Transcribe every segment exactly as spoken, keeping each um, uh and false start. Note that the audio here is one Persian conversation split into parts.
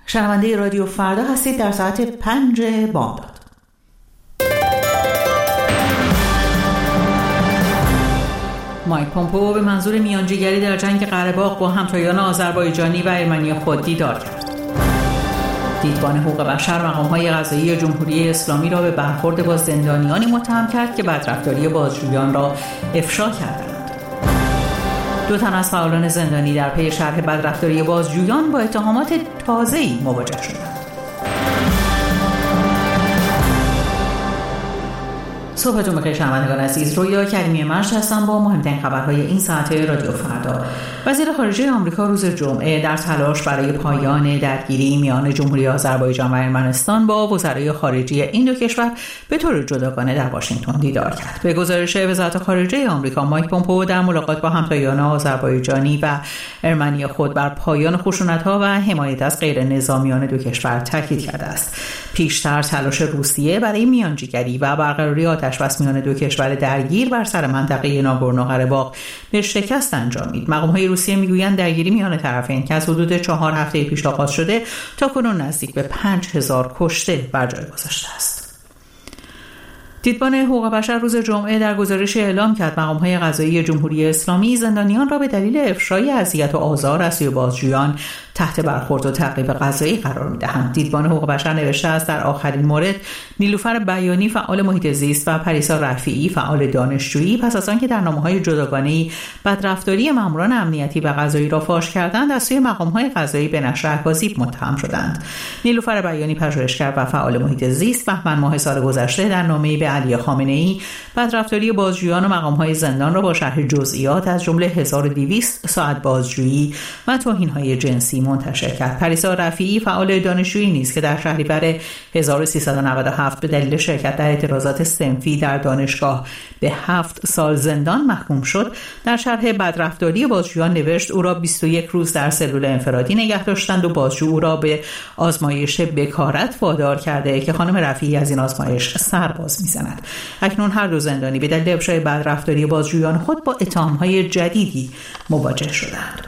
شنونده رادیو فردا هستید در ساعت پنج بامداد. مایک پومپئو به منظور میانجیگری در جنگ قره باغ با همتایان آذربایجانی و ارمنی خود دیدار کرد. دیدبان حقوق بشر مقام‌های قضایی جمهوری اسلامی را به برخورد با زندانیانی متهم کرد که بدرفتاری بازجویان را افشا کردند. دو تن از فعالان زندانی در پی شرح بدرفتاری بازجویان با اتهامات تازه‌ای مواجه شدند. صبحتون بخیر شنوندگان عزیز، رویا کریمی مجد هستم با مهمترین خبرهای این ساعته رادیو فردا. وزیر خارجه آمریکا روز جمعه در تلاش برای پایان درگیری میان جمهوری آذربایجان و ارمنستان با وزرای خارجه این دو کشور به طور جداگانه در واشنگتن دیدار کرد. به گزارش وزارت خارجه آمریکا، مایک پومپئو در ملاقات با همتایان آذربایجانی و ارمنی خود بر پایان خشونت‌ها و حمایت از غیر نظامیان دو کشور تاکید کرده است. پیشتر تلاش روسیه برای میانجیگری و برقراری آتش‌بس میان دو کشور درگیر بر سر منطقه ناگورنو قره‌باغ به شکست انجامید. مقام‌های روسیه میگویند درگیری میان طرفین که از حدود چهار هفته پیش آغاز شده تاکنون نزدیک به پنج هزار کشته بر جای گذاشته است. دیدبان حقوق بشر روز جمعه در گزارش اعلام کرد مقام‌های قضایی جمهوری اسلامی زندانیان را به دلیل افشای اذیت و آزار از سوی بازجویان تحت برخورد و تعقیب قضایی قرار می‌دهند. دیدبان حقوق بشر نوشته است در آخرین مورد نیلوفر بیانی فعال محیط زیست و پریسا رفیعی فعال دانشجویی پس از آنکه در نامه‌های جداگانه‌ای بدرفتاری ماموران امنیتی و قضایی را فاش کردند از سوی مقام‌های قضایی به نشر اکاذیب متهم شدند. نیلوفر بیانی پژوهشگر و فعال محیط زیست بهمن ماه سال گذشته در نامه‌ای به علی خامنه‌ای بدرفتاری بازجویان و مقام‌های زندان را با شرح جزئیات از جمله هزار و دویست ساعت بازجویی و توهین‌های جنسی منتشر کرد. پریسا رفیعی فعال دانشجویی نیست که در شهریور هزار و سیصد و نود و هفت به دلیل شرکت در اعتراضات صنفی در دانشگاه به هفت سال زندان محکوم شد، در شرح بدرفتاری بازجویان نوشت او را بیست و یک روز در سلول انفرادی نگه داشتند و بازجو او را به آزمایش بکارت وادار کرده که خانم رفیعی از این آزمایش سرباز می‌زند. اکنون هر دو زندانی به دلیل افشای بدرفتاری بازجویان خود با اتهام‌های جدیدی مواجه شدند.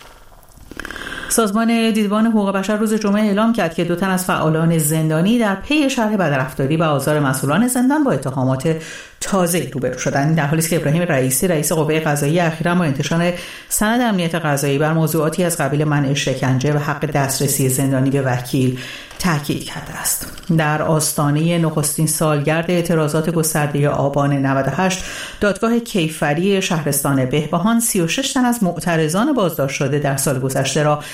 سازمان دیدبان حقوق بشر روز جمعه اعلام کرد که دو تن از فعالان زندانی در پی شرح بدرفتاری و آزار مسئولان زندان با اتهامات تازه روبرو شدند. در حالی است که ابراهیم رئیسی رئیس قوه قضاییه اخیراً با انتشار سند امنیت قضایی بر موضوعاتی از قبیل منع شکنجه و حق دسترسی زندانی به وکیل تاکید کرده است. در آستانه نخستین سالگرد اعتراضات گسترده آبان نود و هشت، دادگاه کیفری شهرستان بهبهان سی و شش تن از معترضان بازداشت شده در سال گذشته را